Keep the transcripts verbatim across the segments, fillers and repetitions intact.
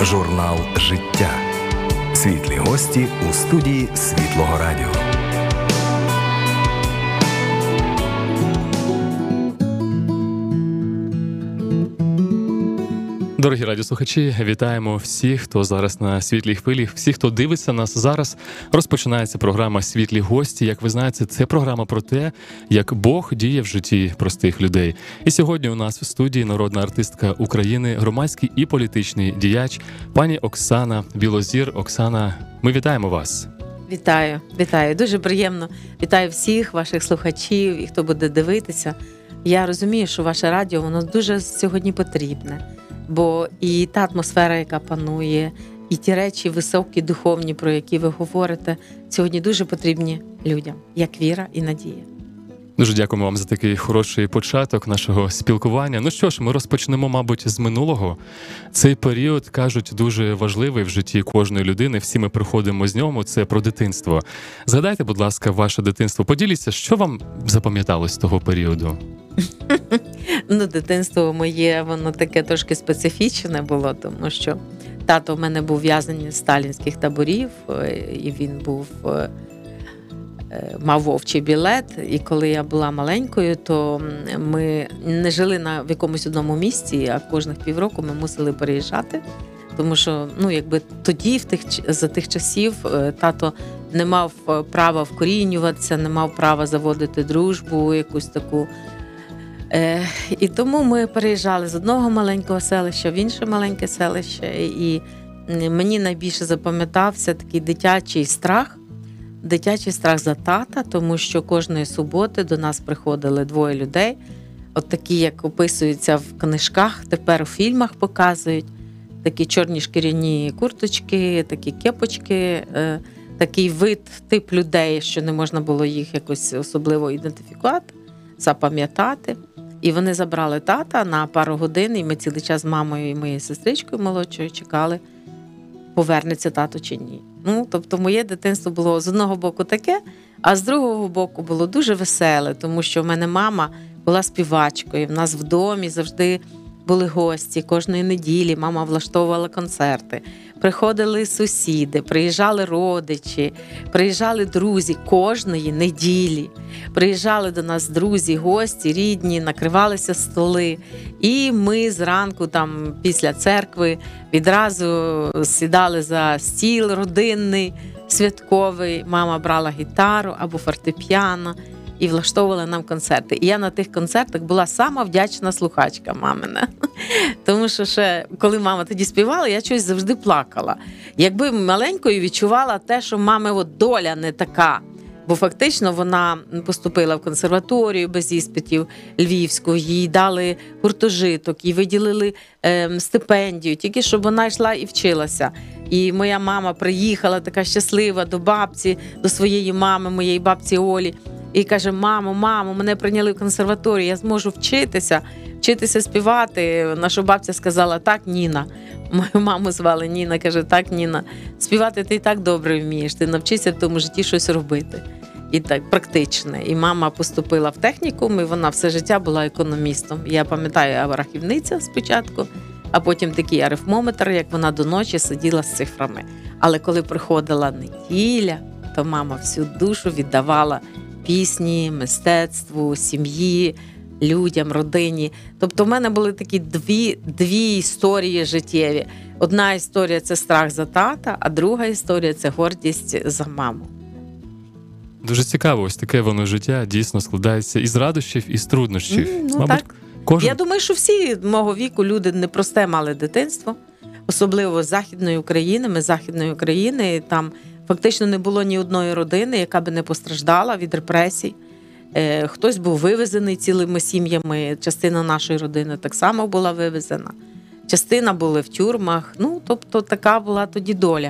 Журнал «Життя». Світлі гості у студії Світлого Радіо. Дорогі радіослухачі, вітаємо всіх, хто зараз на Світлій хвилі, всіх, хто дивиться нас зараз. Розпочинається програма «Світлі гості». Як ви знаєте, це програма про те, як Бог діє в житті простих людей. І сьогодні у нас в студії народна артистка України, громадський і політичний діяч, пані Оксана Білозір. Оксана, ми вітаємо вас. Вітаю, вітаю. Дуже приємно. Вітаю всіх ваших слухачів і хто буде дивитися. Я розумію, що ваше радіо, воно дуже сьогодні потрібне. Бо і та атмосфера, яка панує, і ті речі високі, духовні, про які ви говорите, сьогодні дуже потрібні людям, як віра і надія. Дуже дякуємо вам за такий хороший початок нашого спілкування. Ну що ж, ми розпочнемо, мабуть, з минулого. Цей період, кажуть, дуже важливий в житті кожної людини. Всі ми приходимо з ньому. Це про дитинство. Згадайте, будь ласка, ваше дитинство. Поділіться, що вам запам'яталось з того періоду? Ну, дитинство моє, воно таке трошки специфічне було, тому що тато в мене був в'язень з сталінських таборів, і він був, мав вовчий білет. І коли я була маленькою, то ми не жили на в якомусь одному місці, а кожних півроку ми мусили переїжджати. Тому що, ну, якби тоді, в тих, за тих часів, тато не мав права вкорінюватися, не мав права заводити дружбу, якусь таку. Е, і тому ми переїжджали з одного маленького селища в інше маленьке селище. І мені найбільше запам'ятався такий дитячий страх, дитячий страх за тата, тому що кожної суботи до нас приходили двоє людей, от такі, як описуються в книжках, тепер у фільмах показують, такі чорні шкіряні курточки, такі кепочки, е, такий вид, тип людей, що не можна було їх якось особливо ідентифікувати, запам'ятати. І вони забрали тата на пару годин, і ми цілий час з мамою і моєю сестричкою молодшою чекали, повернеться тато чи ні. Ну, тобто моє дитинство було з одного боку таке, а з другого боку було дуже веселе, тому що в мене мама була співачкою, в нас в домі завжди були гості, кожної неділі мама влаштовувала концерти. Приходили сусіди, приїжджали родичі, приїжджали друзі кожної неділі. Приїжджали до нас друзі, гості, рідні, накривалися столи. І ми зранку, там, після церкви, відразу сідали за стіл родинний, святковий. Мама брала гітару або фортепіано і влаштовувала нам концерти. І я на тих концертах була сама вдячна слухачка мамина. Тому що ще, коли мама тоді співала, я щось завжди плакала. Якби маленькою відчувала те, що мами от доля не така. Бо фактично вона поступила в консерваторію без іспитів Львівську, їй дали гуртожиток, їй виділили е, стипендію, тільки щоб вона йшла і вчилася. І моя мама приїхала така щаслива до бабці, до своєї мами, моєї бабці Олі, і каже: мамо, мамо, мене прийняли в консерваторію, я зможу вчитися, вчитися співати. Наша бабця сказала: так, Ніна. Мою маму звали Ніна, каже: так, Ніна, співати ти і так добре вмієш, ти навчися в тому житті щось робити. І так, практичне. І мама поступила в технікум, і вона все життя була економістом. Я пам'ятаю, рахівниця спочатку, а потім такий арифмометр, як вона до ночі сиділа з цифрами. Але коли приходила неділя, то мама всю душу віддавала пісні, мистецтву, сім'ї, людям, родині. Тобто в мене були такі дві, дві історії життєві. Одна історія – це страх за тата, а друга історія – це гордість за маму. Дуже цікаво, ось таке воно життя дійсно складається із радощів, і з труднощів. Mm, ну, Мабуть, так. Кожен... Я думаю, що всі мого віку люди непросте мали дитинство, особливо з Західної України. Ми з Західної України, там фактично не було ні одної родини, яка би не постраждала від репресій. Е, хтось був вивезений цілими сім'ями, частина нашої родини так само була вивезена. Частина були в тюрмах, ну, тобто така була тоді доля.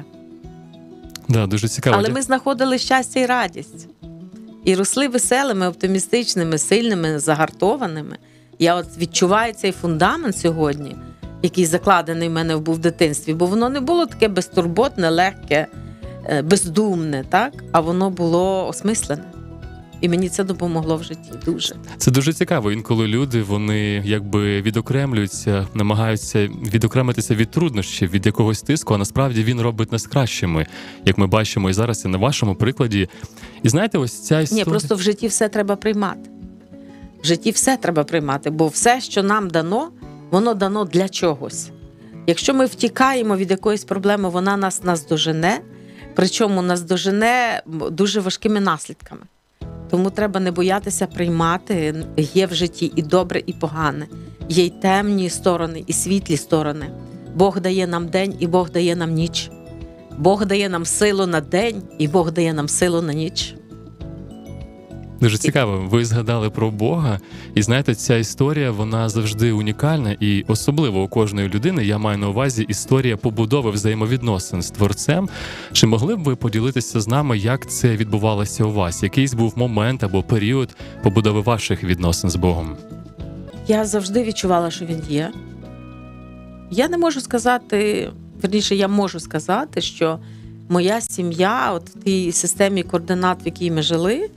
Да, дуже цікаво. Але ми знаходили щастя і радість. І росли веселими, оптимістичними, сильними, загартованими. Я от відчуваю цей фундамент сьогодні, який закладений в мене був в дитинстві, бо воно не було таке безтурботне, легке, бездумне, так? А воно було осмислене. І мені це допомогло в житті дуже. Це дуже цікаво. Інколи люди, вони якби відокремлюються, намагаються відокремитися від труднощів, від якогось тиску, а насправді він робить нас кращими, як ми бачимо і зараз і на вашому прикладі. І знаєте, ось ця історія... Ні, просто в житті все треба приймати. В житті все треба приймати, бо все, що нам дано, воно дано для чогось. Якщо ми втікаємо від якоїсь проблеми, вона нас наздожене, причому наздожене дуже важкими наслідками. Тому треба не боятися приймати. Є в житті і добре, і погане. Є й темні сторони, і світлі сторони. Бог дає нам день, і Бог дає нам ніч. Бог дає нам силу на день, і Бог дає нам силу на ніч. Дуже цікаво. Ви згадали про Бога. І знаєте, ця історія, вона завжди унікальна. І особливо у кожної людини, я маю на увазі, історія побудови взаємовідносин з Творцем. Чи могли б ви поділитися з нами, як це відбувалося у вас? Якийсь був момент або період побудови ваших відносин з Богом? Я завжди відчувала, що Він є. Я не можу сказати, вірніше, я можу сказати, що моя сім'я, от в тій системі координат, в якій ми жили,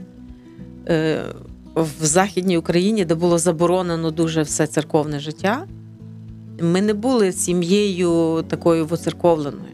в Західній Україні, де було заборонено дуже все церковне життя, ми не були сім'єю такою воцерковленою.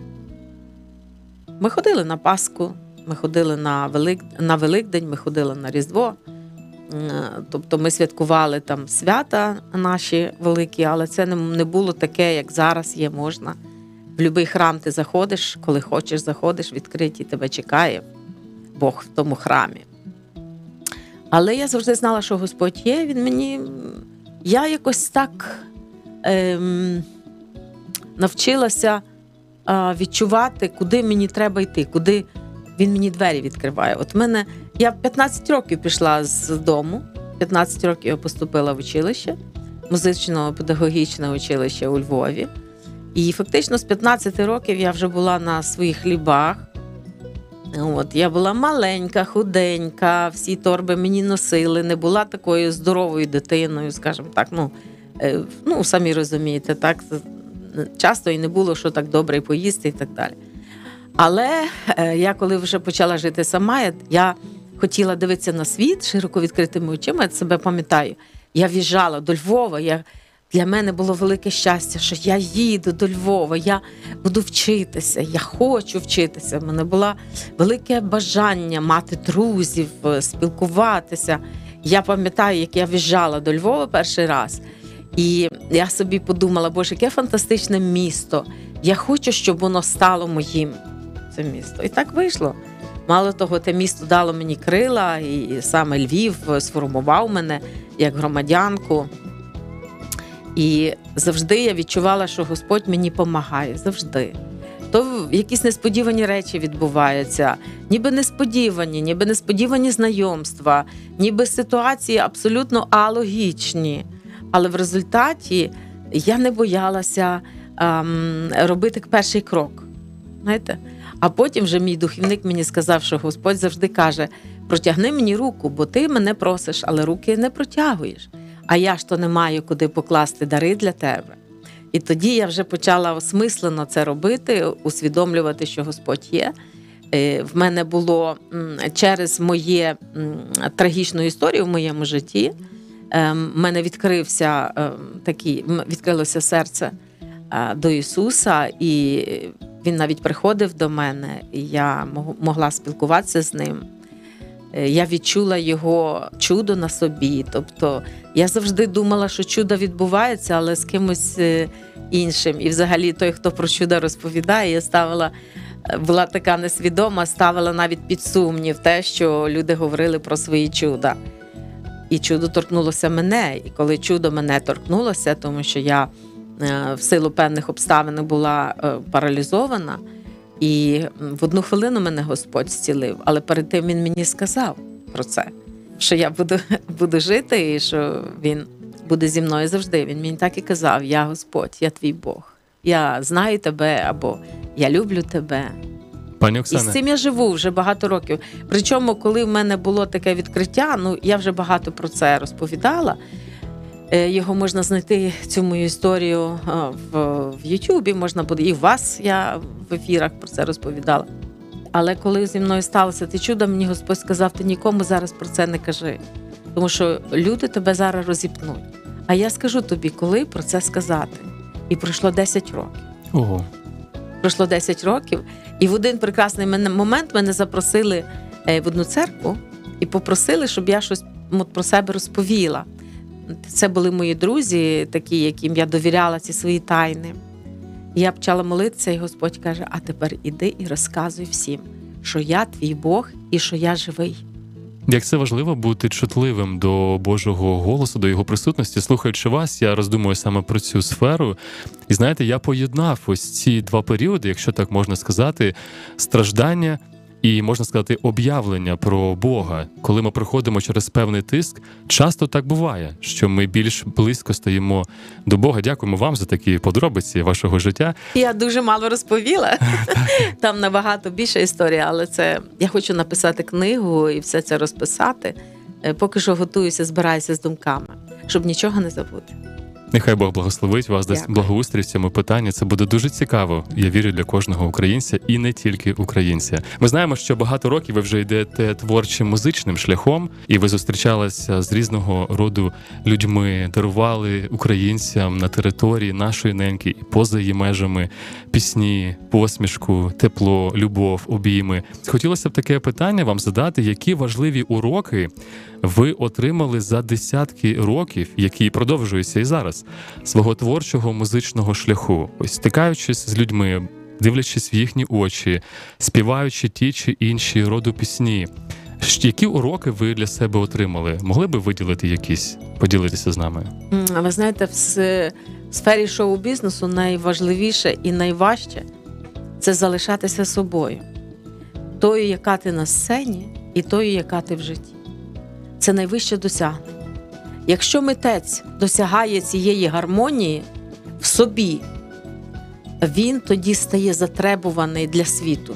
Ми ходили на Пасху, ми ходили на, Велик... на Великдень, ми ходили на Різдво. Тобто ми святкували там свята наші великі, але це не було таке, як зараз є, можна. В будь-який храм ти заходиш, коли хочеш, заходиш, відкриті, тебе чекає Бог в тому храмі. Але я завжди знала, що Господь є, Він мені... Я якось так ем, навчилася е, відчувати, куди мені треба йти, куди Він мені двері відкриває. От мене... Я в п'ятнадцять років пішла з дому, п'ятнадцять років я поступила в училище, музично-педагогічне училище у Львові. І фактично з п'ятнадцяти років я вже була на своїх хлібах. От, я була маленька, худенька, всі торби мені носили, не була такою здоровою дитиною, скажімо так, ну, е, ну самі розумієте, так, часто і не було, що так добре і поїсти і так далі. Але е, я коли вже почала жити сама, я, я хотіла дивитися на світ широко відкритими очима, я себе пам'ятаю. Я в'їжджала до Львова, я... Для мене було велике щастя, що я їду до Львова, я буду вчитися, я хочу вчитися. У мене було велике бажання мати друзів, спілкуватися. Я пам'ятаю, як я в'їжджала до Львова перший раз, і я собі подумала, боже, яке фантастичне місто. Я хочу, щоб воно стало моїм, це місто. І так вийшло. Мало того, те місто дало мені крила, і саме Львів сформував мене як громадянку. І завжди я відчувала, що Господь мені допомагає, завжди. То якісь несподівані речі відбуваються, ніби несподівані, ніби несподівані знайомства, ніби ситуації абсолютно алогічні. Але в результаті я не боялася ем, робити перший крок. Знаєте? А потім вже мій духовник мені сказав, що Господь завжди каже, протягни мені руку, бо ти мене просиш, але руки не протягуєш. А я ж то не маю куди покласти дари для тебе. І тоді я вже почала осмислено це робити, усвідомлювати, що Господь є. В мене було через моє трагічну історію в моєму житті, в мене відкрився такий, відкрилося серце до Ісуса, і Він навіть приходив до мене, і я могла спілкуватися з Ним. Я відчула Його чудо на собі. Тобто я завжди думала, що чудо відбувається, але з кимось іншим. І взагалі той, хто про чудо розповідає, я ставила, була така несвідома, ставила навіть під сумнів те, що люди говорили про свої чуда. І чудо торкнулося мене. І коли чудо мене торкнулося, тому що я в силу певних обставин була паралізована, і в одну хвилину мене Господь зцілив, але перед тим Він мені сказав про це, що я буду, буду жити і що Він буде зі мною завжди. Він мені так і казав, я Господь, я твій Бог, я знаю тебе або я люблю тебе. Пані Оксана. І з цим я живу вже багато років. Причому, коли в мене було таке відкриття, ну я вже багато про це розповідала, його можна знайти, цю мою історію в, в Ютубі, можна буде, і в вас я в ефірах про це розповідала. Але коли зі мною сталося те чудо, мені Господь сказав, ти нікому зараз про це не кажи. Тому що люди тебе зараз розіпнуть. А я скажу тобі, коли про це сказати. І пройшло десять років. Ого. Пройшло десять років, і в один прекрасний момент мене запросили в одну церкву і попросили, щоб я щось про себе розповіла. Це були мої друзі, такі, яким я довіряла ці свої тайни. І я почала молитися, і Господь каже, а тепер іди і розказуй всім, що я твій Бог і що я живий. Як це важливо бути чутливим до Божого голосу, до Його присутності. Слухаючи вас, я роздумую саме про цю сферу. І знаєте, я поєднав ось ці два періоди, якщо так можна сказати, страждання і, можна сказати, об'явлення про Бога. Коли ми проходимо через певний тиск, часто так буває, що ми більш близько стоїмо до Бога. Дякуємо вам за такі подробиці вашого життя. Я дуже мало розповіла. Там набагато більша історія, але це я хочу написати книгу і все це розписати. Поки що готуюся, збираюся з думками, щоб нічого не забути. Нехай Бог благословить вас, дасть Дякую. благоустрій в цьому питанні. Це буде дуже цікаво, я вірю, для кожного українця і не тільки українця. Ми знаємо, що багато років ви вже йдете творчим музичним шляхом, і ви зустрічалися з різного роду людьми, дарували українцям на території нашої неньки і поза її межами пісні, посмішку, тепло, любов, обійми. Хотілося б таке питання вам задати, які важливі уроки ви отримали за десятки років, які продовжуються і зараз, свого творчого музичного шляху, ось стикаючись з людьми, дивлячись в їхні очі, співаючи ті чи інші роду пісні. Які уроки ви для себе отримали? Могли би виділити якісь? Поділитися з нами. Ви знаєте, в сфері шоу-бізнесу найважливіше і найважче – це залишатися собою. Тою, яка ти на сцені, і тою, яка ти в житті. Це найвище досягнення. Якщо митець досягає цієї гармонії в собі, він тоді стає затребуваний для світу.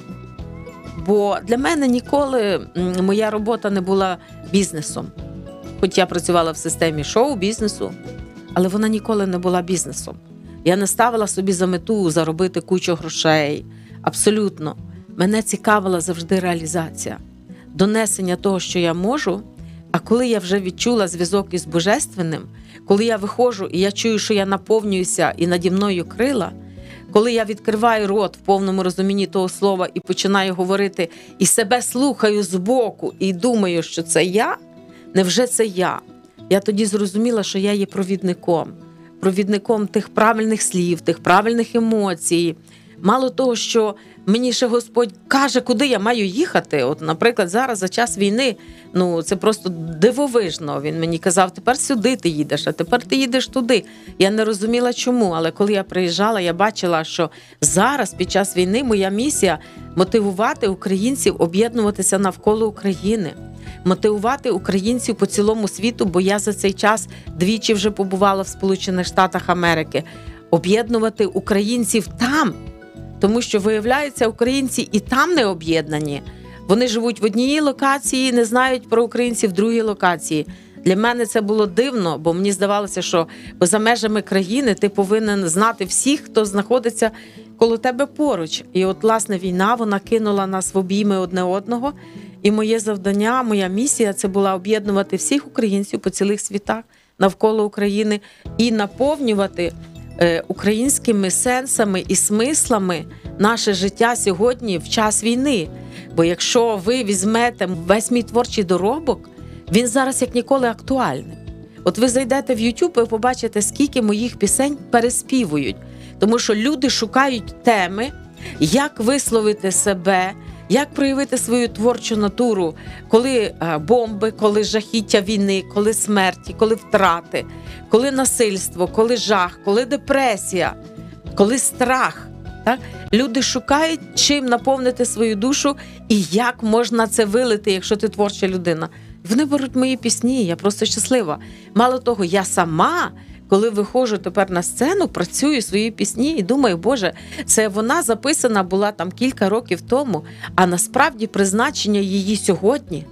Бо для мене ніколи моя робота не була бізнесом. Хоч я працювала в системі шоу-бізнесу, але вона ніколи не була бізнесом. Я не ставила собі за мету заробити кучу грошей. Абсолютно. Мене цікавила завжди реалізація. Донесення того, що я можу. А коли я вже відчула зв'язок із Божественним, коли я виходжу і я чую, що я наповнююся і наді мною крила, коли я відкриваю рот в повному розумінні того слова і починаю говорити, і себе слухаю збоку, і думаю, що це я, невже це я? Я тоді зрозуміла, що я є провідником. Провідником тих правильних слів, тих правильних емоцій. Мало того, що мені ще Господь каже, куди я маю їхати. От, наприклад, зараз за час війни, ну, це просто дивовижно. Він мені казав, тепер сюди ти їдеш, а тепер ти їдеш туди. Я не розуміла, чому, але коли я приїжджала, я бачила, що зараз, під час війни, моя місія – мотивувати українців об'єднуватися навколо України. Мотивувати українців по цілому світу, бо я за цей час двічі вже побувала в Сполучених Штатах Америки. Об'єднувати українців там, тому що, виявляється, українці і там не об'єднані. Вони живуть в одній локації, не знають про українців в другій локації. Для мене це було дивно, бо мені здавалося, що поза межами країни ти повинен знати всіх, хто знаходиться коло тебе поруч. І от, власне, війна, вона кинула нас в обійми одне одного. І моє завдання, моя місія – це була об'єднувати всіх українців по цілих світах навколо України і наповнювати українськими сенсами і смислами наше життя сьогодні в час війни. Бо якщо ви візьмете весь мій творчий доробок, він зараз як ніколи актуальний. От ви зайдете в YouTube і побачите, скільки моїх пісень переспівують. Тому що люди шукають теми, як висловити себе, як проявити свою творчу натуру, коли бомби, коли жахіття війни, коли смерті, коли втрати, коли насильство, коли жах, коли депресія, коли страх. Так? Люди шукають, чим наповнити свою душу і як можна це вилити, якщо ти творча людина. Вони беруть мої пісні, я просто щаслива. Мало того, я сама, коли виходжу тепер на сцену, працюю свої пісні і думаю, Боже, це вона записана була там кілька років тому, а насправді призначення її сьогодні.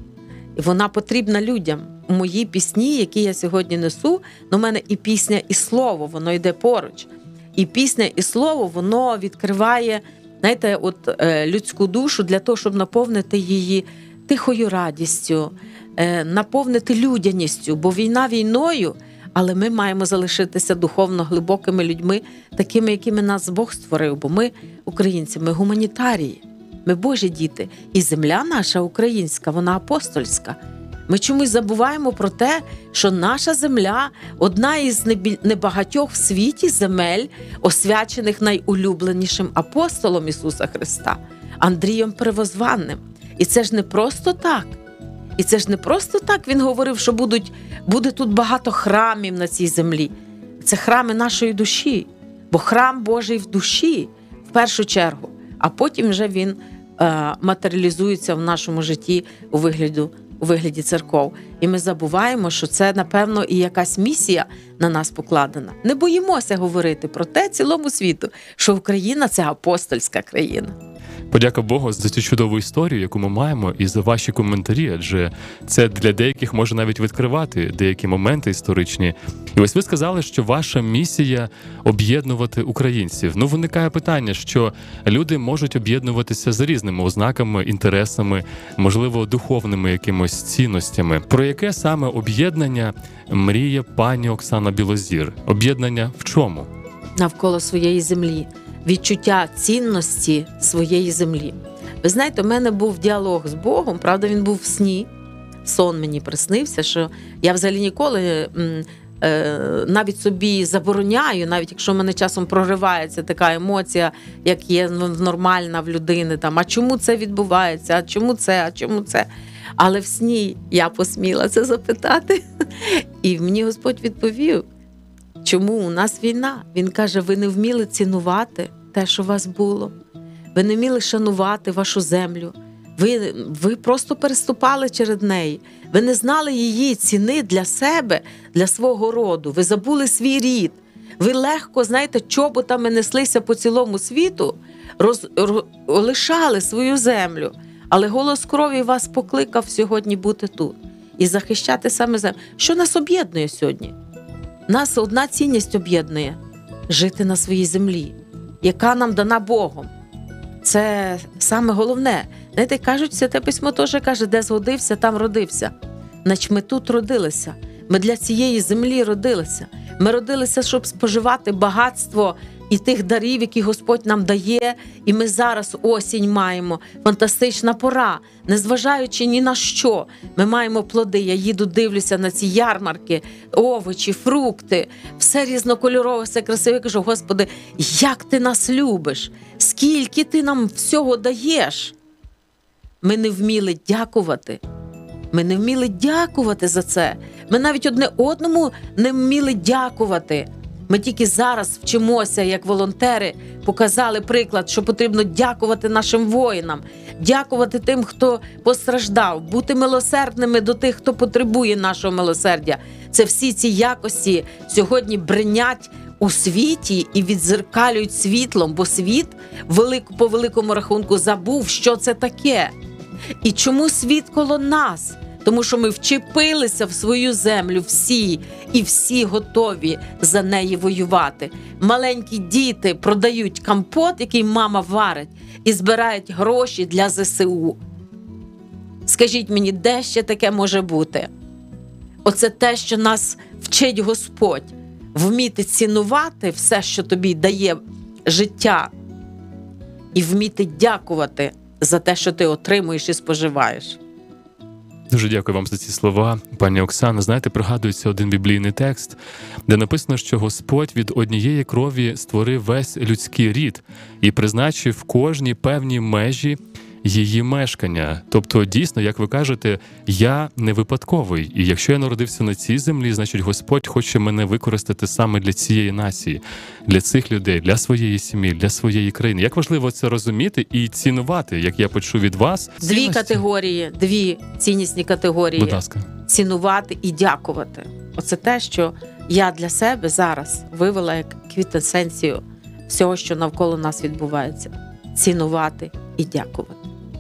І вона потрібна людям. У моїй пісні, які я сьогодні несу, у мене і пісня, і слово, воно йде поруч. І пісня, і слово, воно відкриває знаєте, от е, людську душу для того, щоб наповнити її тихою радістю, е, наповнити людяністю, бо війна війною, але ми маємо залишитися духовно глибокими людьми, такими, якими нас Бог створив, бо ми українці, ми гуманітарії, ми Божі діти, і земля наша українська, вона апостольська. Ми чомусь забуваємо про те, що наша земля – одна із небагатьох в світі земель, освячених найулюбленішим апостолом Ісуса Христа – Андрієм Первозванним. І це ж не просто так. І це ж не просто так він говорив, що будуть, буде тут багато храмів на цій землі. Це храми нашої душі, бо храм Божий в душі, в першу чергу, а потім вже він е, матеріалізується в нашому житті у вигляді у вигляді церков. І ми забуваємо, що це, напевно, і якась місія на нас покладена. Не боїмося говорити про те цілому світу, що Україна – це апостольська країна. Подяка Богу за цю чудову історію, яку ми маємо, і за ваші коментарі, адже це для деяких може навіть відкривати деякі моменти історичні. І ось ви сказали, що ваша місія – об'єднувати українців. Ну, виникає питання, що люди можуть об'єднуватися за різними ознаками, інтересами, можливо, духовними якимось цінностями. Про яке саме об'єднання мріє пані Оксана Білозір? Об'єднання в чому? Навколо своєї землі. Відчуття цінності своєї землі. Ви знаєте, у мене був діалог з Богом, правда, він був в сні. Сон мені приснився, що я взагалі ніколи м, е, навіть собі забороняю, навіть якщо в мене часом проривається така емоція, як є нормальна в людини, там, а чому це відбувається, а чому це, а чому це. Але в сні я посміла це запитати. І мені Господь відповів, чому у нас війна? Він каже, ви не вміли цінувати те, що у вас було. Ви не вміли шанувати вашу землю. Ви, ви просто переступали через неї. Ви не знали її ціни для себе, для свого роду. Ви забули свій рід. Ви легко, знаєте, чоботами неслися по цілому світу, роз, роз, лишали свою землю. Але голос крові вас покликав сьогодні бути тут і захищати саме землю. Що нас об'єднує сьогодні? Нас одна цінність об'єднує – жити на своїй землі, яка нам дана Богом. Це саме головне. Знаєте, кажуть, Святе Письмо теж каже, де згодився, там родився. Значить, ми тут родилися. Ми для цієї землі родилися. Ми родилися, щоб споживати багатство і тих дарів, які Господь нам дає. І ми зараз осінь маємо. Фантастична пора. Незважаючи ні на що, ми маємо плоди. Я їду, дивлюся на ці ярмарки, овочі, фрукти. Все різнокольорове, все красиве. Я кажу, Господи, як Ти нас любиш? Скільки Ти нам всього даєш? Ми не вміли дякувати. Ми не вміли дякувати за це. Ми навіть одне одному не вміли дякувати. Ми тільки зараз вчимося, як волонтери, показали приклад, що потрібно дякувати нашим воїнам, дякувати тим, хто постраждав, бути милосердними до тих, хто потребує нашого милосердя. Це всі ці якості сьогодні бринять у світі і відзеркалюють світлом, бо світ по великому рахунку забув, що це таке. І чому світ коло нас? Тому що ми вчепилися в свою землю всі, і всі готові за неї воювати. Маленькі діти продають компот, який мама варить, і збирають гроші для зе се у. Скажіть мені, де ще таке може бути? Оце те, що нас вчить Господь. Вміти цінувати все, що тобі дає життя, і вміти дякувати за те, що ти отримуєш і споживаєш. Дуже дякую вам за ці слова, пані Оксана. Знаєте, пригадується один біблійний текст, де написано, що Господь від однієї крові створив весь людський рід і призначив кожній певні межі її мешкання. Тобто, дійсно, як ви кажете, я не випадковий. І якщо я народився на цій землі, значить Господь хоче мене використати саме для цієї нації, для цих людей, для своєї сім'ї, для своєї країни. Як важливо це розуміти і цінувати, як я почув від вас. Дві цінності. категорії, дві ціннісні категорії. Будь ласка. Цінувати і дякувати. Оце те, що я для себе зараз вивела як квінтесенцію всього, що навколо нас відбувається. Цінувати і дякувати.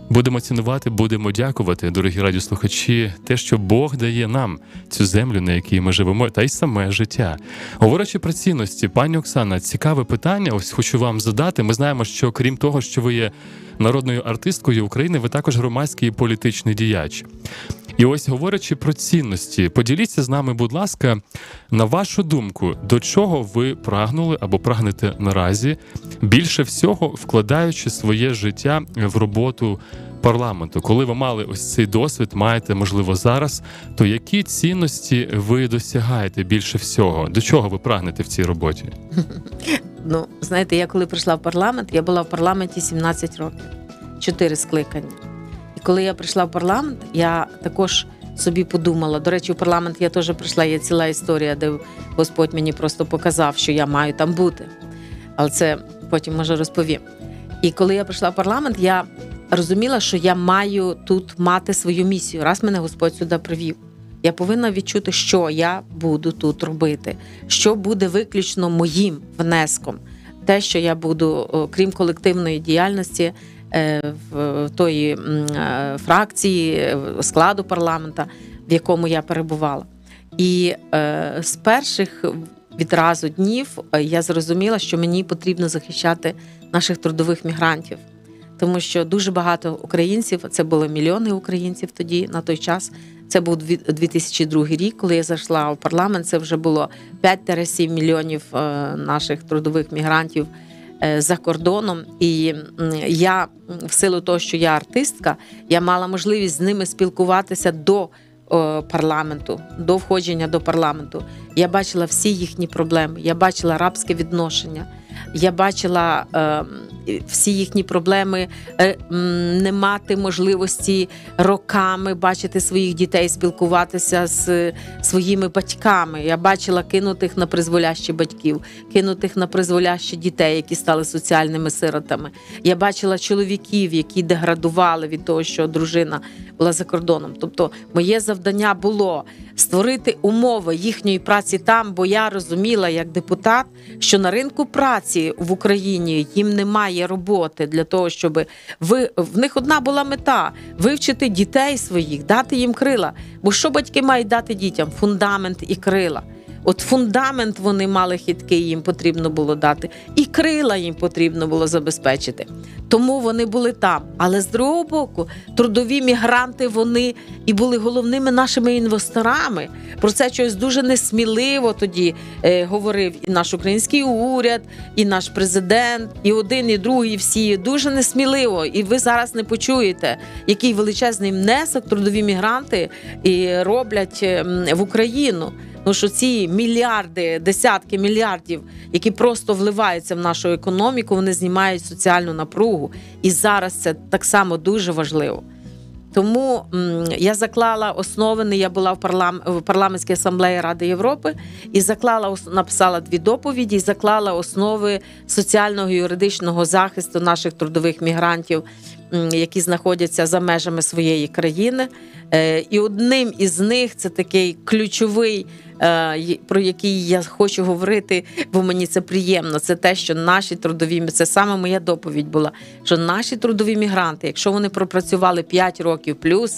Будемо цінувати, будемо дякувати, дорогі радіослухачі, те, що Бог дає нам цю землю, на якій ми живемо, та й саме життя. Говорячи про цінності, пані Оксана, цікаве питання, ось хочу вам задати. Ми знаємо, що крім того, що ви є народною артисткою України, ви також громадський і політичний діяч. І ось, говорячи про цінності, поділіться з нами, будь ласка, на вашу думку, до чого ви прагнули або прагнете наразі, більше всього вкладаючи своє життя в роботу парламенту. Коли ви мали ось цей досвід, маєте, можливо, зараз, то які цінності ви досягаєте більше всього? До чого ви прагнете в цій роботі? Ну, знаєте, я коли прийшла в парламент, я була в парламенті сімнадцять років, чотири скликання. І коли я прийшла в парламент, я також собі подумала, до речі, в парламент я теж прийшла, є ціла історія, де Господь мені просто показав, що я маю там бути. Але це потім, може, розповім. І коли я прийшла в парламент, я розуміла, що я маю тут мати свою місію, раз мене Господь сюди привів. Я повинна відчути, що я буду тут робити, що буде виключно моїм внеском. Те, що я буду, крім колективної діяльності, в тої фракції, складу парламента, в якому я перебувала. І з перших відразу днів я зрозуміла, що мені потрібно захищати наших трудових мігрантів. Тому що дуже багато українців, це були мільйони українців тоді, на той час, це був дві тисячі другий рік, коли я зайшла в парламент, це вже було п'ять-сім мільйонів наших трудових мігрантів за кордоном. І я, в силу того, що я артистка, я мала можливість з ними спілкуватися до парламенту, до входження до парламенту. Я бачила всі їхні проблеми, я бачила рабське відношення, я бачила е, всі їхні проблеми, е, не мати можливості роками бачити своїх дітей, спілкуватися з своїми батьками. Я бачила кинутих на призволяще батьків, кинутих на призволяще дітей, які стали соціальними сиротами. Я бачила чоловіків, які деградували від того, що дружина була за кордоном. Тобто моє завдання було створити умови їхньої праці там, бо я розуміла як депутат, що на ринку праці в Україні їм немає роботи для того, щоб ви... в них одна була мета – вивчити дітей своїх, дати їм крила. Бо що батьки мають дати дітям? Фундамент і крила. От фундамент вони мали хиткий, їм потрібно було дати, і крила їм потрібно було забезпечити. Тому вони були там. Але з другого боку, трудові мігранти, вони і були головними нашими інвесторами. Про це щось дуже несміливо тоді е, говорив і наш український уряд, і наш президент, і один, і другий, і всі. Дуже несміливо. І ви зараз не почуєте, який величезний внесок трудові мігранти і роблять в Україну. Ну, що ці мільярди, десятки мільярдів, які просто вливаються в нашу економіку, вони знімають соціальну напругу. І зараз це так само дуже важливо. Тому м, я заклала основи, я була в, парлам, в парламентській асамблеї Ради Європи і заклала, написала дві доповіді, і заклала основи соціального і юридичного захисту наших трудових мігрантів, м, які знаходяться за межами своєї країни. Е, і одним із них, це такий ключовий, про який я хочу говорити, бо мені це приємно, це те, що наші трудові, це саме моя доповідь була, що наші трудові мігранти, якщо вони пропрацювали п'ять років плюс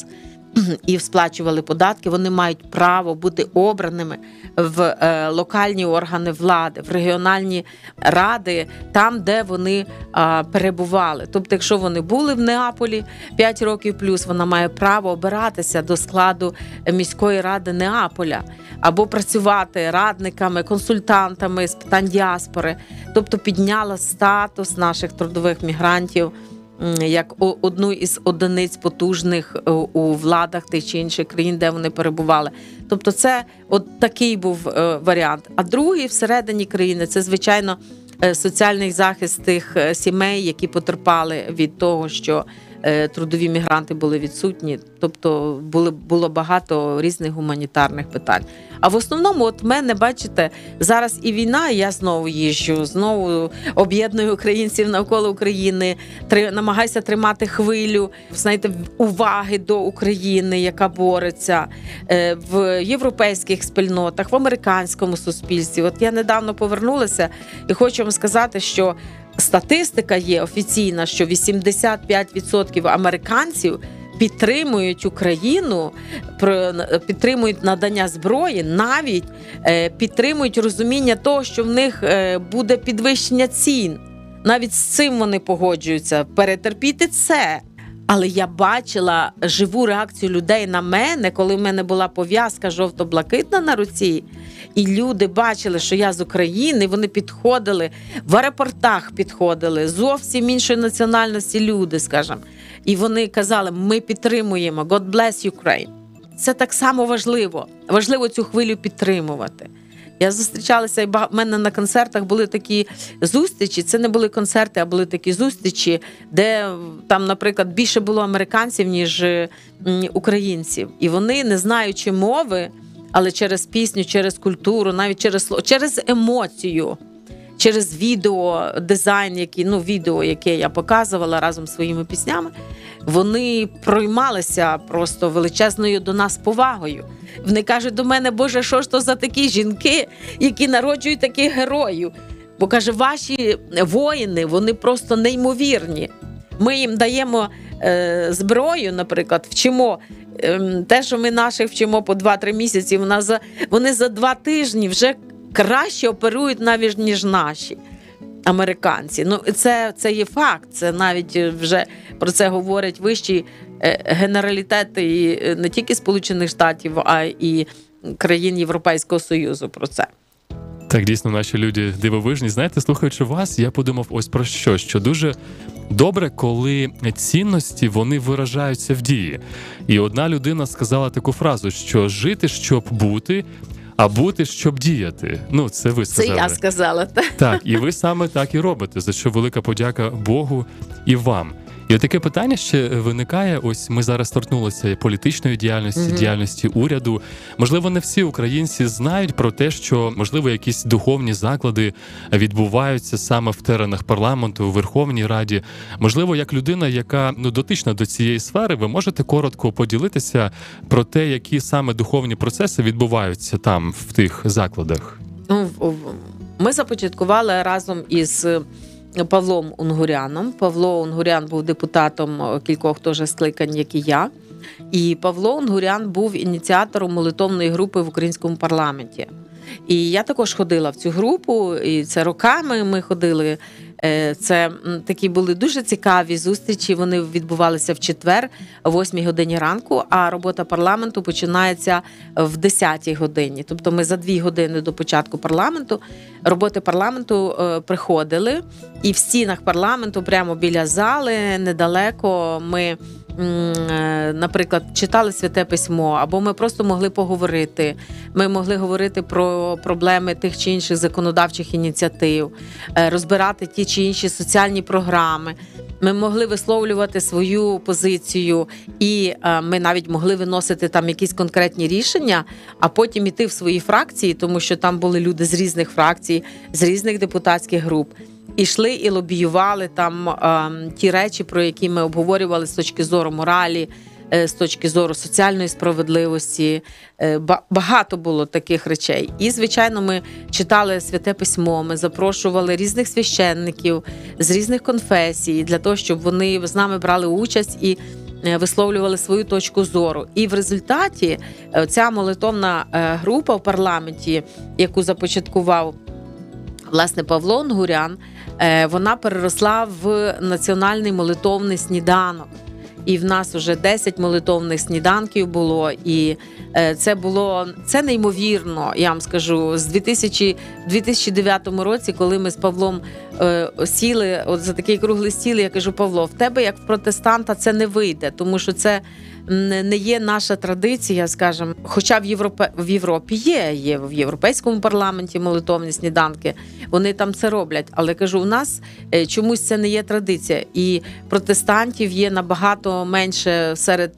і сплачували податки, вони мають право бути обраними в е, локальні органи влади, в регіональні ради, там, де вони е, перебували. Тобто, якщо вони були в Неаполі п'ять років плюс, вона має право обиратися до складу міської ради Неаполя або працювати радниками, консультантами з питань діаспори. Тобто, підняла статус наших трудових мігрантів як одну із одиниць потужних у владах тих чи інших країн, де вони перебували. Тобто це от такий був варіант. А другий всередині країни – це, звичайно, соціальний захист тих сімей, які потерпали від того, що трудові мігранти були відсутні. Тобто було, було багато різних гуманітарних питань. А в основному, от мене, бачите, зараз і війна, і я знову їжджу, знову об'єдную українців навколо України, три, намагаюся тримати хвилю, знаєте, уваги до України, яка бореться е, в європейських спільнотах, в американському суспільстві. От я недавно повернулася і хочу вам сказати, що статистика є офіційна, що вісімдесят п'ять відсотків американців підтримують Україну, підтримують надання зброї, навіть підтримують розуміння того, що в них буде підвищення цін. Навіть з цим вони погоджуються, перетерпіти це. Але я бачила живу реакцію людей на мене, коли в мене була пов'язка жовто-блакитна на руці, і люди бачили, що я з України, вони підходили, в аеропортах підходили, зовсім іншої національності люди, скажімо. І вони казали, ми підтримуємо, God bless Ukraine. Це так само важливо, важливо цю хвилю підтримувати. Я зустрічалася, і в мене на концертах були такі зустрічі, це не були концерти, а були такі зустрічі, де там, наприклад, більше було американців, ніж українців. І вони, не знаючи мови, але через пісню, через культуру, навіть через слово, через емоцію, через відео, дизайн, який, ну, відео, яке я показувала разом зі своїми піснями, вони проймалися просто величезною до нас повагою. Вони кажуть до мене, Боже, що ж то за такі жінки, які народжують таких героїв? Бо, каже, ваші воїни, вони просто неймовірні. Ми їм даємо е, зброю, наприклад, вчимо. Е, те, що ми наших вчимо по два-три місяці, вона за, вони за два тижні вже краще оперують навіть, ніж наші американці. Ну, це, це є факт, це навіть вже про це говорять вищі генералітети і не тільки Сполучених Штатів, а і країн Європейського Союзу про це. Так, дійсно, наші люди дивовижні. Знаєте, слухаючи вас, я подумав ось про що, що дуже добре, коли цінності, вони виражаються в дії. І одна людина сказала таку фразу, що жити, щоб бути, а бути, щоб діяти. Ну, це ви сказали. Це я сказала, так. Так, і ви саме так і робите, за що велика подяка Богу і вам. І от таке питання ще виникає, ось ми зараз торкнулися політичної діяльності, mm-hmm. діяльності уряду. Можливо, не всі українці знають про те, що, можливо, якісь духовні заклади відбуваються саме в теренах парламенту, у Верховній Раді. Можливо, як людина, яка ну, дотична до цієї сфери, ви можете коротко поділитися про те, які саме духовні процеси відбуваються там, в тих закладах? Ми започаткували разом із Павлом Унгуряном. Павло Унгурян був депутатом кількох теж скликань, як і я. І Павло Унгурян був ініціатором молитовної групи в українському парламенті. І я також ходила в цю групу, і це роками ми ходили. Це такі були дуже цікаві зустрічі, вони відбувалися в четвер о восьмій годині ранку, а робота парламенту починається в десятій годині. Тобто ми за дві години до початку парламенту, роботи парламенту приходили, і в стінах парламенту, прямо біля зали, недалеко, ми, наприклад, читали Святе Письмо, або ми просто могли поговорити. Ми могли говорити про проблеми тих чи інших законодавчих ініціатив, розбирати ті чи інші соціальні програми. Ми могли висловлювати свою позицію, і ми навіть могли виносити там якісь конкретні рішення, а потім іти в свої фракції, тому що там були люди з різних фракцій, з різних депутатських груп. Ішли і лобіювали там е, ті речі, про які ми обговорювали з точки зору моралі, е, з точки зору соціальної справедливості. Е, багато було таких речей. І, звичайно, ми читали Святе Письмо, ми запрошували різних священників з різних конфесій для того, щоб вони з нами брали участь і висловлювали свою точку зору. І в результаті ця молитовна група в парламенті, яку започаткував власне Павло Унгурян, вона переросла в національний молитовний сніданок. І в нас вже десять молитовних сніданків було, і це було, це неймовірно, я вам скажу, з дві тисячі дев'ятому році, коли ми з Павлом е, сіли, от за такий круглий стіл, я кажу, Павло, в тебе, як в протестанта, це не вийде, тому що це не є наша традиція, скажімо, хоча в Європі, в Європі є, є в Європейському парламенті молитовні сніданки, вони там це роблять, але, кажу, у нас чомусь це не є традиція, і протестантів є набагато менше серед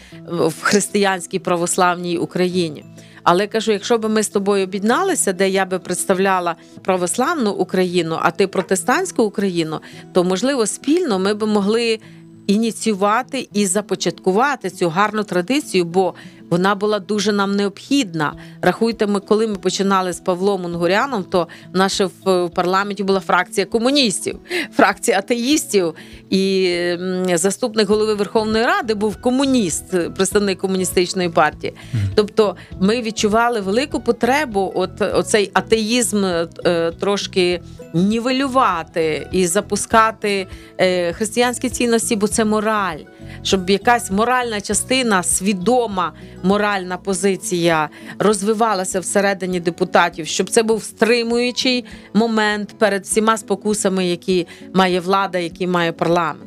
в християнській православній Україні. Але, кажу, якщо б ми з тобою об'єдналися, де я би представляла православну Україну, а ти протестантську Україну, то, можливо, спільно ми б могли ініціювати і започаткувати цю гарну традицію, бо Вона була дуже нам необхідна. Рахуйте, ми, коли ми починали з Павлом Унгуряном, то в нас ще в парламенті була фракція комуністів, фракція атеїстів. І заступник голови Верховної Ради був комуніст, представник комуністичної партії. Mm. Тобто ми відчували велику потребу от, оцей атеїзм е, трошки нівелювати і запускати е, християнські цінності, бо це мораль. Щоб якась моральна частина, свідома моральна позиція розвивалася всередині депутатів, щоб це був стримуючий момент перед всіма спокусами, які має влада, які має парламент.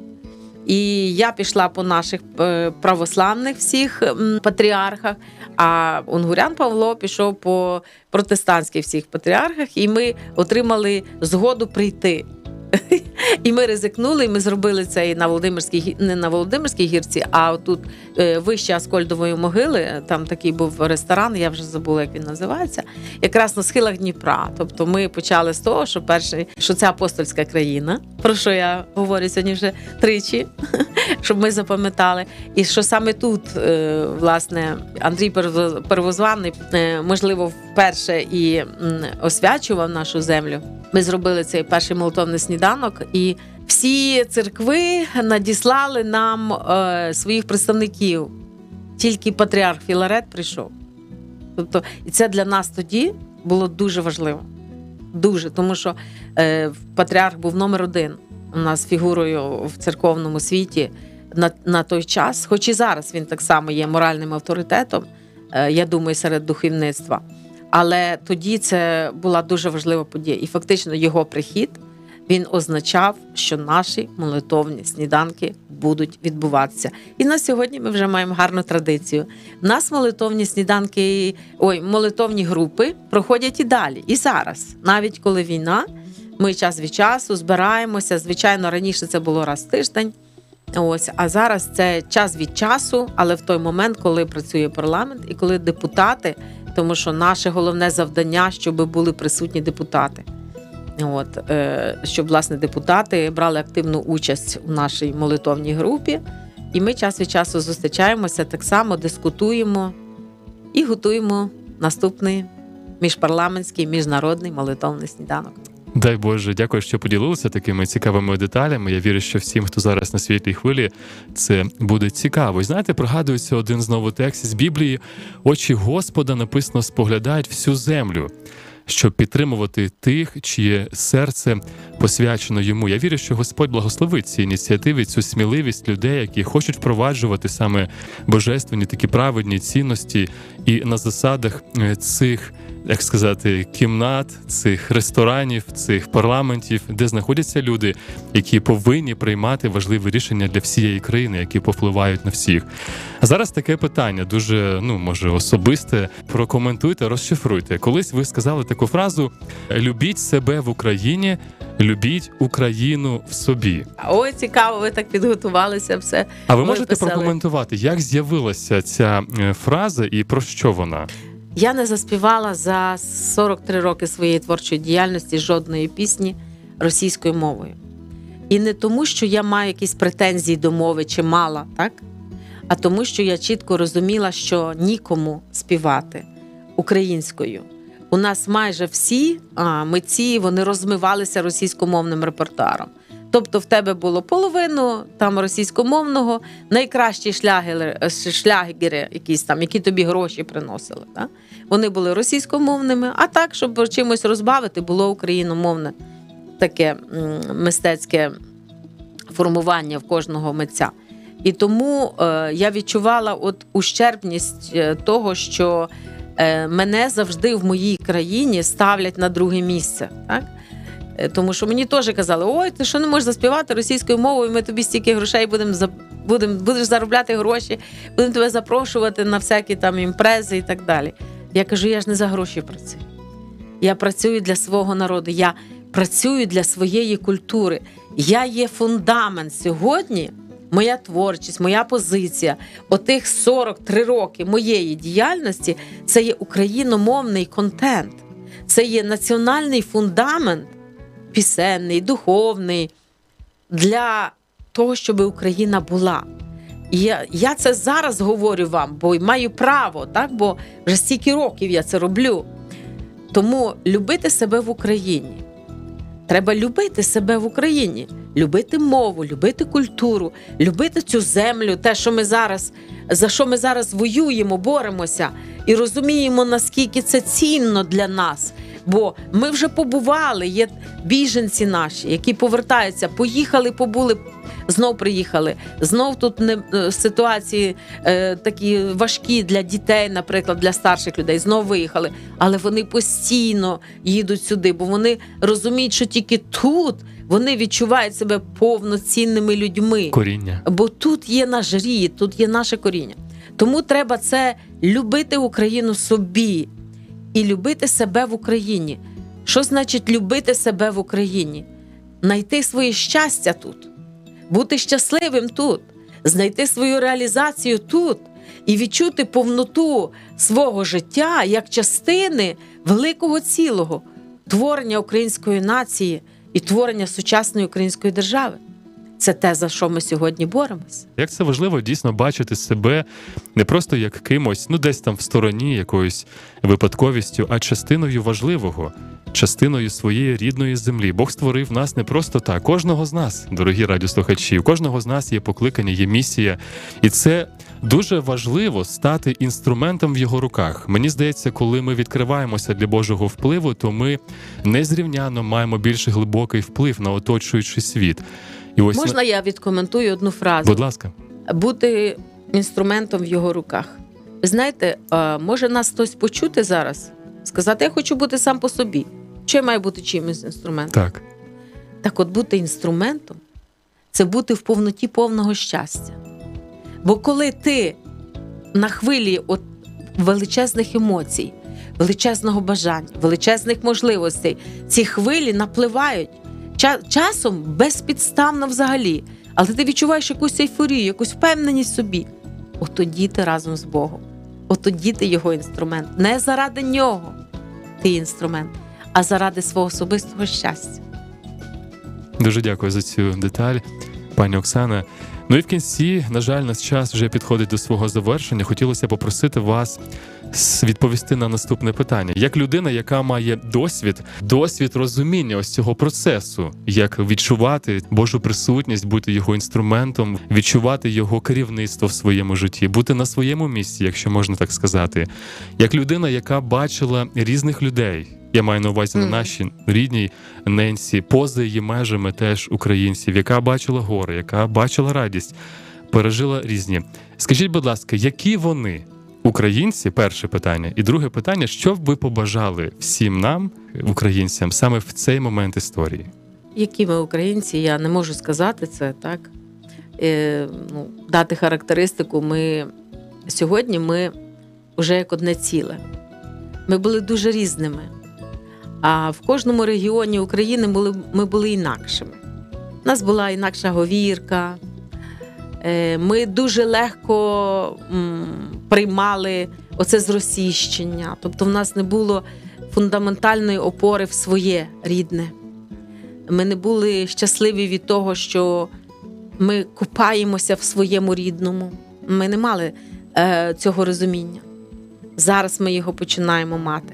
І я пішла по наших православних всіх патріархах, а Унгурян Павло пішов по протестантських всіх патріархах, і ми отримали згоду прийти. І ми ризикнули, і ми зробили це і на Володимирській, не на Володимирській гірці, а тут е, вище Аскольдової могили, там такий був ресторан, я вже забула, як він називається, якраз на схилах Дніпра. Тобто ми почали з того, що перший, що це апостольська країна, про що я говорю сьогодні вже тричі, щоб ми запам'ятали. І що саме тут, е, власне, Андрій Первозваний, е, можливо, вперше і освячував нашу землю. Ми зробили цей перший молитовний сніданок, і всі церкви надіслали нам е, своїх представників. Тільки патріарх Філарет прийшов. Тобто, і це для нас тоді було дуже важливо. Дуже, тому що е, патріарх був номер один у нас фігурою в церковному світі на, на той час. Хоч і зараз він так само є моральним авторитетом, е, я думаю, серед духовництва. Але тоді це була дуже важлива подія. І фактично його прихід, він означав, що наші молитовні сніданки будуть відбуватися. І на сьогодні ми вже маємо гарну традицію. У нас молитовні сніданки, ой, молитовні групи проходять і далі, і зараз. Навіть коли війна, ми час від часу збираємося. Звичайно, раніше це було раз в тиждень. Ось, а зараз це час від часу, але в той момент, коли працює парламент і коли депутати, тому що наше головне завдання, щоб були присутні депутати. От, щоб, власне, депутати брали активну участь у нашій молитовній групі. І ми час від часу зустрічаємося, так само дискутуємо і готуємо наступний міжпарламентський, міжнародний молитовний сніданок. Дай Боже, дякую, що поділилися такими цікавими деталями. Я вірю, що всім, хто зараз на світлій хвилі, це буде цікаво. І знаєте, пригадується один знову текст з Біблії. «Очі Господа, написано, споглядають всю землю, щоб підтримувати тих, чиє серце посвячено йому». Я вірю, що Господь благословить ці ініціативи, цю сміливість людей, які хочуть впроваджувати саме божественні, такі праведні цінності, і на засадах цих, як сказати, кімнат, цих ресторанів, цих парламентів, де знаходяться люди, які повинні приймати важливі рішення для всієї країни, які повпливають на всіх. А зараз таке питання, дуже, ну, може, особисте. Прокоментуйте, розшифруйте. Колись ви сказали таку фразу «Любіть себе в Україні, любіть Україну в собі». Ой, цікаво, ви так підготувалися все. А ви можете виписали. Прокоментувати, як з'явилася ця фраза і про що вона? Я не заспівала за сорок три роки своєї творчої діяльності жодної пісні російською мовою. І не тому, що я маю якісь претензії до мови чи мала, так? А тому, що я чітко розуміла, що нікому співати українською. У нас майже всі а, митці, вони розмивалися російськомовним репертуаром. Тобто в тебе було половину там російськомовного, найкращі шлягери, шлягери якісь там, які тобі гроші приносили. Так? Вони були російськомовними, а так, щоб чимось розбавити, було україномовне таке мистецьке формування в кожного митця. І тому е, я відчувала от ущербність того, що е, мене завжди в моїй країні ставлять на друге місце. Так? Тому що мені теж казали, ой, ти що не можеш заспівати російською мовою, ми тобі стільки грошей будемо, будемо, будеш заробляти гроші, будемо тебе запрошувати на всякі там імпрези і так далі. Я кажу, я ж не за гроші працюю. Я працюю для свого народу, я працюю для своєї культури. Я є фундамент сьогодні, моя творчість, моя позиція, отих сорок три роки моєї діяльності, це є україномовний контент, це є національний фундамент, пісенний, духовний, для того, щоб Україна була. Я, я це зараз говорю вам, бо маю право, так? Бо вже стільки років я це роблю. Тому любити себе в Україні. Треба любити себе в Україні, любити мову, любити культуру, любити цю землю, те, що ми зараз, за що ми зараз воюємо, боремося, і розуміємо, наскільки це цінно для нас. Бо ми вже побували, є біженці наші, які повертаються, поїхали, побули, знов приїхали. Знов тут не, ситуації е, такі важкі для дітей, наприклад, для старших людей, знов виїхали. Але вони постійно їдуть сюди, бо вони розуміють, що тільки тут вони відчувають себе повноцінними людьми. Коріння. Бо тут є наш рід, тут є наше коріння. Тому треба це любити Україну собі і любити себе в Україні. Що значить любити себе в Україні? Знайти своє щастя тут, бути щасливим тут, знайти свою реалізацію тут і відчути повноту свого життя як частини великого цілого, творення української нації і творення сучасної української держави. Це те, за що ми сьогодні боремося. Як це важливо дійсно бачити себе не просто як кимось, ну десь там в стороні якоюсь випадковістю, а частиною важливого, частиною своєї рідної землі. Бог створив нас не просто так. Кожного з нас, дорогі радіослухачі, у кожного з нас є покликання, є місія. І це дуже важливо стати інструментом в його руках. Мені здається, коли ми відкриваємося для Божого впливу, то ми незрівняно маємо більш глибокий вплив на оточуючий світ. І ось Можна я відкоментую одну фразу? Будь ласка. Бути інструментом в його руках. Ви знаєте, може нас хтось почути зараз, сказати, я хочу бути сам по собі. Чи я маю бути чимось інструментом? Так. Так от бути інструментом – це бути в повноті повного щастя. Бо коли ти на хвилі от величезних емоцій, величезного бажання, величезних можливостей, ці хвилі напливають, часом безпідставно взагалі, але ти відчуваєш якусь ейфорію, якусь впевненість в собі. От тоді ти разом з Богом. От тоді ти його інструмент. Не заради нього ти інструмент, а заради свого особистого щастя. Дуже дякую за цю деталь, пані Оксана. Ну і в кінці, на жаль, наш час вже підходить до свого завершення. Хотілося попросити вас відповісти на наступне питання. Як людина, яка має досвід, досвід розуміння ось цього процесу, як відчувати Божу присутність, бути його інструментом, відчувати його керівництво в своєму житті, бути на своєму місці, якщо можна так сказати. Як людина, яка бачила різних людей, я маю на увазі на нашій рідній ненці, поза її межами теж українців, яка бачила гори, яка бачила радість, пережила різні. Скажіть, будь ласка, які вони, українці, перше питання, і друге питання, що б ви побажали всім нам, українцям, саме в цей момент історії? Які ми українці, я не можу сказати це, так? Е, ну, дати характеристику, ми сьогодні ми вже як одне ціле. Ми були дуже різними. А в кожному регіоні України були, ми були інакшими. У нас була інакша говірка. Ми дуже легко м, приймали оце зросійщення. Тобто в нас не було фундаментальної опори в своє рідне. Ми не були щасливі від того, що ми купаємося в своєму рідному. Ми не мали е, цього розуміння. Зараз ми його починаємо мати.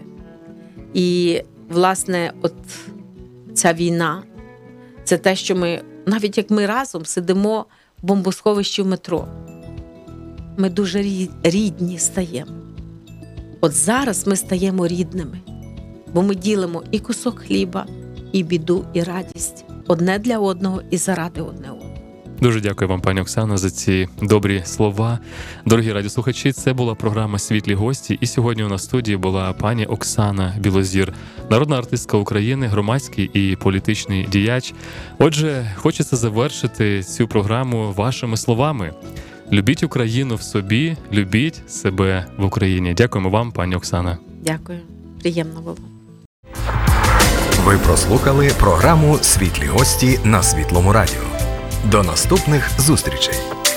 І власне, от ця війна, це те, що ми, навіть як ми разом сидимо в бомбосховищі в метро, ми дуже рідні стаємо. От зараз ми стаємо рідними, бо ми ділимо і кусок хліба, і біду, і радість одне для одного і заради одне одного. Дуже дякую вам, пані Оксано, за ці добрі слова. Дорогі радіослухачі, це була програма «Світлі гості», і сьогодні у нас в студії була пані Оксана Білозір, народна артистка України, громадський і політичний діяч. Отже, хочеться завершити цю програму вашими словами. Любіть Україну в собі, любіть себе в Україні. Дякуємо вам, пані Оксана. Дякую. Приємно було. Ви прослухали програму «Світлі гості» на Світлому радіо. До наступних зустрічей!